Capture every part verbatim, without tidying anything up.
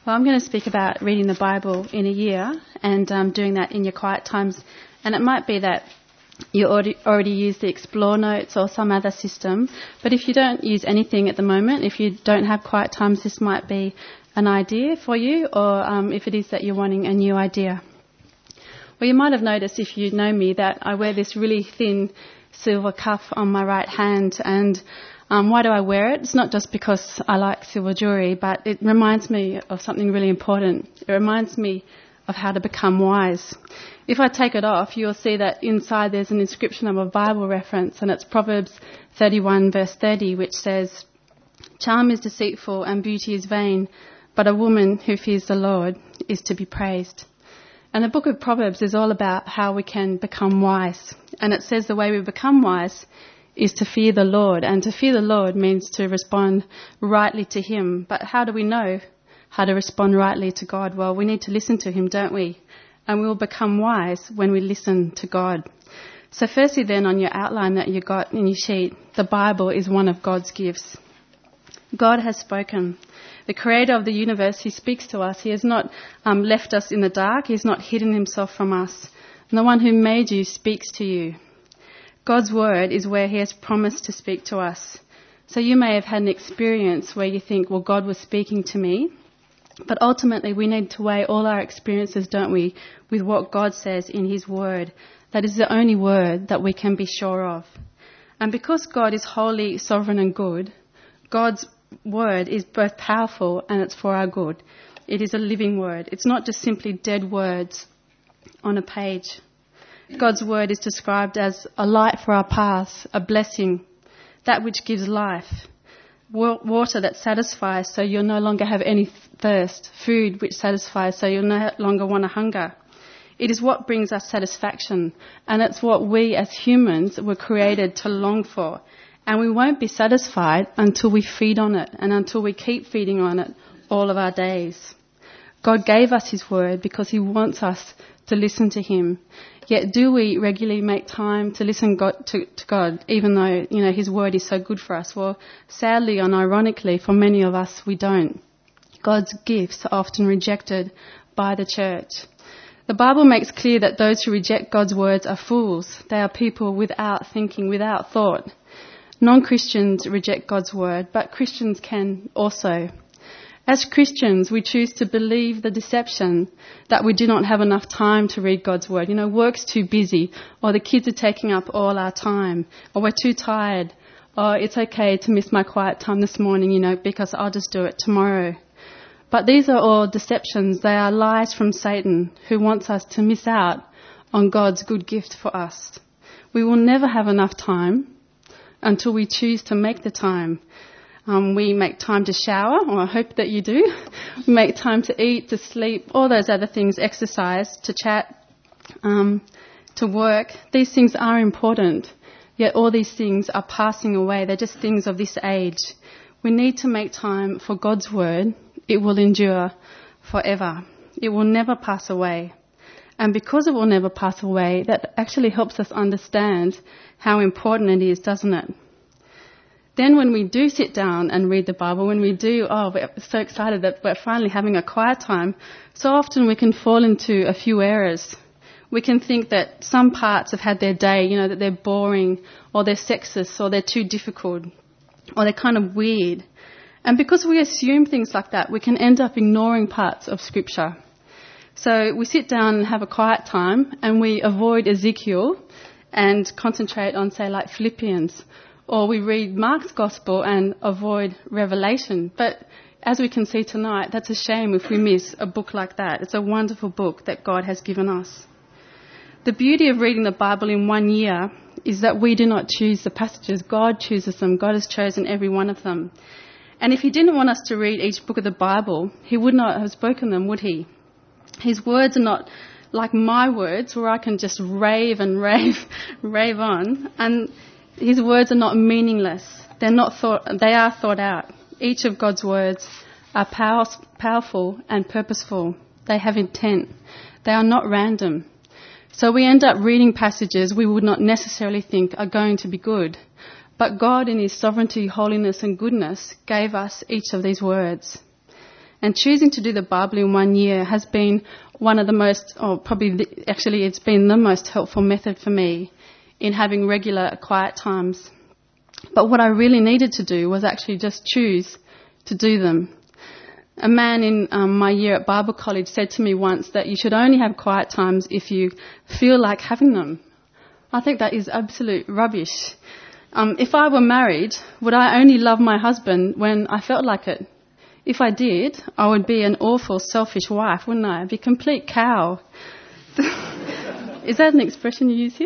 Well, I'm going to speak about reading the Bible in a year and um, doing that in your quiet times. And it might be that you already, already use the Explore Notes or some other system. But if you don't use anything at the moment, if you don't have quiet times, this might be an idea for you, or um, if it is that you're wanting a new idea. Well, you might have noticed, if you know me, that I wear this really thin silver cuff on my right hand. And um, why do I wear it? It's not just because I like silver jewellery, but it reminds me of something really important. It reminds me of how to become wise. If I take it off, you'll see that inside there's an inscription of a Bible reference, and it's Proverbs thirty-one verse thirty, which says, "Charm is deceitful and beauty is vain, but a woman who fears the Lord is to be praised." And the book of Proverbs is all about how we can become wise. And it says the way we become wise is to fear the Lord. And to fear the Lord means to respond rightly to him. But how do we know how to respond rightly to God? Well, we need to listen to him, don't we? And we will become wise when we listen to God. So firstly then, on your outline that you got in your sheet, the Bible is one of God's gifts. God has spoken. The creator of the universe, he speaks to us. He has not um, left us in the dark. He's not hidden himself from us. And the one who made you speaks to you. God's word is where he has promised to speak to us. So you may have had an experience where you think, well, God was speaking to me. But ultimately, we need to weigh all our experiences, don't we, with what God says in his word. That is the only word that we can be sure of. And because God is holy, sovereign and good, God's word is both powerful and it's for our good. It is a living word. It's not just simply dead words on a page. God's word is described as a light for our paths, a blessing, that which gives life, water that satisfies so you'll no longer have any thirst, food which satisfies so you'll no longer want to hunger. It is what brings us satisfaction, and it's what we as humans were created to long for. And we won't be satisfied until we feed on it and until we keep feeding on it all of our days. God gave us his word because he wants us to listen to him. Yet do we regularly make time to listen God, to, to God, even though, you know, his word is so good for us? Well, sadly and ironically, for many of us, we don't. God's gifts are often rejected by the church. The Bible makes clear that those who reject God's words are fools. They are people without thinking, without thought. Non-Christians reject God's word, but Christians can also. As Christians, we choose to believe the deception that we do not have enough time to read God's word. You know, work's too busy, or the kids are taking up all our time, or we're too tired, or it's okay to miss my quiet time this morning, you know, because I'll just do it tomorrow. But these are all deceptions. They are lies from Satan, who wants us to miss out on God's good gift for us. We will never have enough time until we choose to make the time. Um, we make time to shower, or I hope that you do. We make time to eat, to sleep, all those other things, exercise, to chat, um, to work. These things are important, yet all these things are passing away. They're just things of this age. We need to make time for God's word. It will endure forever. It will never pass away. And because it will never pass away, that actually helps us understand how important it is, doesn't it? Then when we do sit down and read the Bible, when we do, oh, we're so excited that we're finally having a quiet time, so often we can fall into a few errors. We can think that some parts have had their day, you know, that they're boring, or they're sexist, or they're too difficult, or they're kind of weird. And because we assume things like that, we can end up ignoring parts of Scripture. So we sit down and have a quiet time, and we avoid Ezekiel and concentrate on, say, like Philippians. Or we read Mark's Gospel and avoid Revelation. But as we can see tonight, that's a shame if we miss a book like that. It's a wonderful book that God has given us. The beauty of reading the Bible in one year is that we do not choose the passages. God chooses them. God has chosen every one of them. And if he didn't want us to read each book of the Bible, he would not have spoken them, would he? His words are not like my words, where I can just rave and rave, rave on. And his words are not meaningless. They're not thought, they are thought out. Each of God's words are power, powerful and purposeful. They have intent. They are not random. So we end up reading passages we would not necessarily think are going to be good. But God in his sovereignty, holiness and goodness gave us each of these words. And choosing to do the Bible in one year has been one of the most, or probably the, actually it's been the most helpful method for me in having regular quiet times. But what I really needed to do was actually just choose to do them. A man in um, my year at Bible college said to me once that you should only have quiet times if you feel like having them. I think that is absolute rubbish. Um, if I were married, would I only love my husband when I felt like it? If I did, I would be an awful, selfish wife, wouldn't I? I'd be a complete cow. Is that an expression you use here?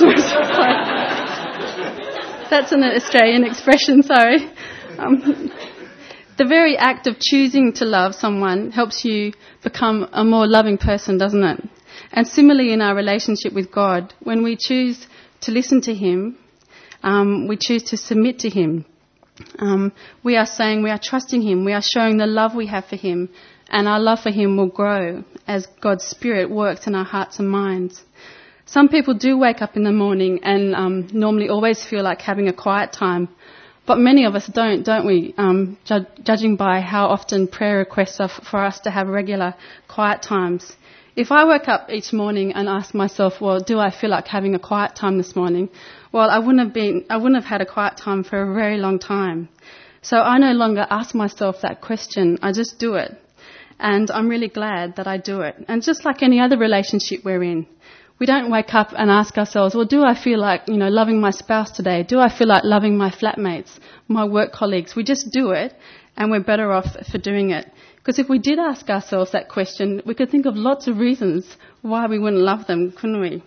That's an Australian expression, sorry. Um, the very act of choosing to love someone helps you become a more loving person, doesn't it? And similarly in our relationship with God, when we choose to listen to Him, um, we choose to submit to Him. Um, we are saying we are trusting Him, we are showing the love we have for Him, and our love for Him will grow as God's Spirit works in our hearts and minds. Some people do wake up in the morning and um, normally always feel like having a quiet time, but many of us don't, don't we? Um, ju- judging by how often prayer requests are f- for us to have regular quiet times. If I woke up each morning and asked myself, well, do I feel like having a quiet time this morning? Well, I wouldn't have been, I wouldn't have had a quiet time for a very long time. So I no longer ask myself that question. I just do it. And I'm really glad that I do it. And just like any other relationship we're in, we don't wake up and ask ourselves, well, do I feel like, you know, loving my spouse today? Do I feel like loving my flatmates, my work colleagues? We just do it, and we're better off for doing it. Because if we did ask ourselves that question, we could think of lots of reasons why we wouldn't love them, couldn't we?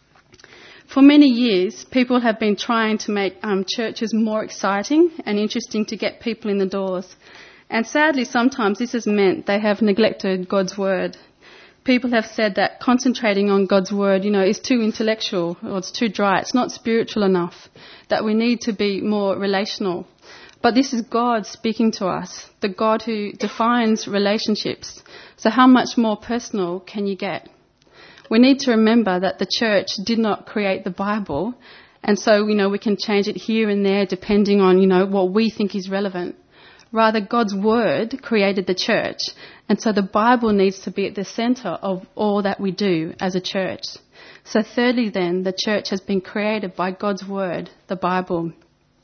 For many years, people have been trying to make um, churches more exciting and interesting to get people in the doors. And sadly, sometimes this has meant they have neglected God's word. People have said that concentrating on God's word, you know, is too intellectual or it's too dry. It's not spiritual enough, that we need to be more relational. But this is God speaking to us, the God who defines relationships. So how much more personal can you get? We need to remember that the church did not create the Bible, and so, you know, we can change it here and there depending on, you know, what we think is relevant. Rather, God's word created the church, and so the Bible needs to be at the centre of all that we do as a church. So thirdly then, the church has been created by God's word, the Bible.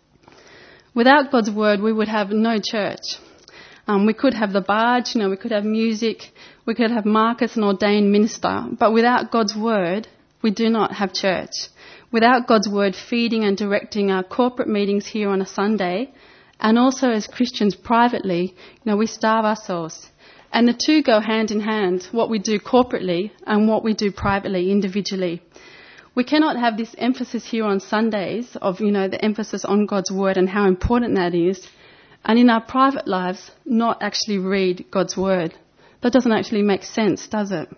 Without God's word, we would have no church. Um, we could have the barge, you know, we could have music, we could have Marcus, an ordained minister, but without God's word, we do not have church. Without God's word feeding and directing our corporate meetings here on a Sunday, and also as Christians privately, you know, we starve ourselves. And the two go hand in hand, what we do corporately and what we do privately, individually. We cannot have this emphasis here on Sundays of, you know, the emphasis on God's word and how important that is, and in our private lives not actually read God's word. That doesn't actually make sense, does it?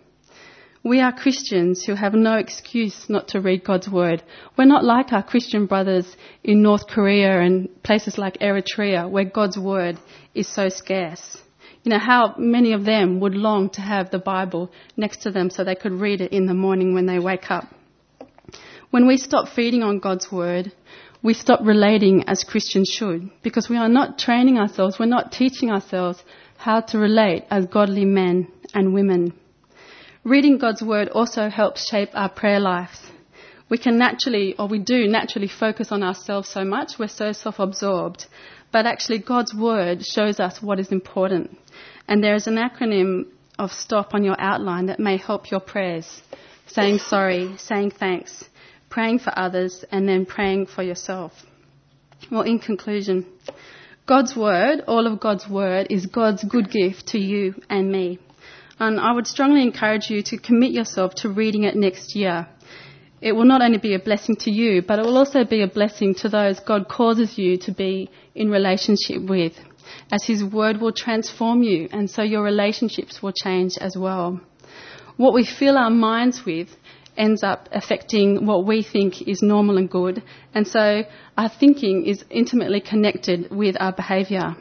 We are Christians who have no excuse not to read God's word. We're not like our Christian brothers in North Korea and places like Eritrea where God's word is so scarce. You know, how many of them would long to have the Bible next to them so they could read it in the morning when they wake up. When we stop feeding on God's word, we stop relating as Christians should, because we are not training ourselves, we're not teaching ourselves how to relate as godly men and women. Reading God's word also helps shape our prayer lives. We can naturally, or we do naturally focus on ourselves so much, we're so self-absorbed, but actually God's word shows us what is important. And there is an acronym of STOP on your outline that may help your prayers. Saying sorry, saying thanks, praying for others, and then praying for yourself. Well, in conclusion, God's word, all of God's word, is God's good gift to you and me. And I would strongly encourage you to commit yourself to reading it next year. It will not only be a blessing to you, but it will also be a blessing to those God causes you to be in relationship with, as His word will transform you, and so your relationships will change as well. What we fill our minds with ends up affecting what we think is normal and good, and so our thinking is intimately connected with our behaviour.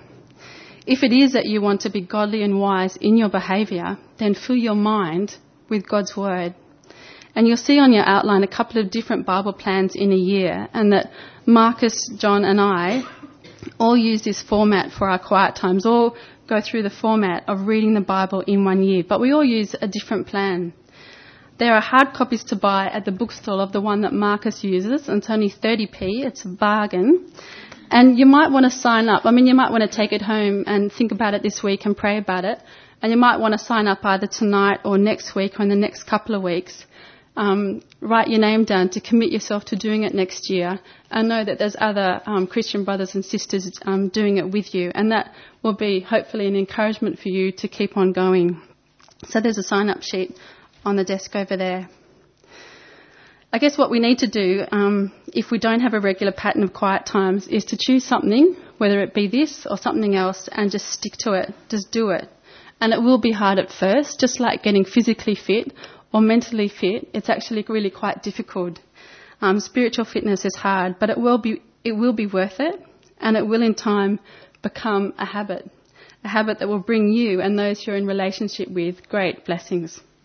If it is that you want to be godly and wise in your behaviour, then fill your mind with God's word. And you'll see on your outline a couple of different Bible plans in a year, and that Marcus, John and I all use this format for our quiet times, all go through the format of reading the Bible in one year, but we all use a different plan. There are hard copies to buy at the bookstall of the one that Marcus uses, and it's only thirty p, it's a bargain. And you might want to sign up. I mean, you might want to take it home and think about it this week and pray about it. And you might want to sign up either tonight or next week or in the next couple of weeks. Um, write your name down to commit yourself to doing it next year, and know that there's other um, Christian brothers and sisters um, doing it with you, and that will be hopefully an encouragement for you to keep on going. So there's a sign-up sheet on the desk over there. I guess what we need to do, um, if we don't have a regular pattern of quiet times, is to choose something, whether it be this or something else, and just stick to it. Just do it. And it will be hard at first, just like getting physically fit or mentally fit. It's actually really quite difficult. Um, spiritual fitness is hard, but it will be it will be worth it, and it will in time become a habit, a habit that will bring you and those you're in relationship with great blessings.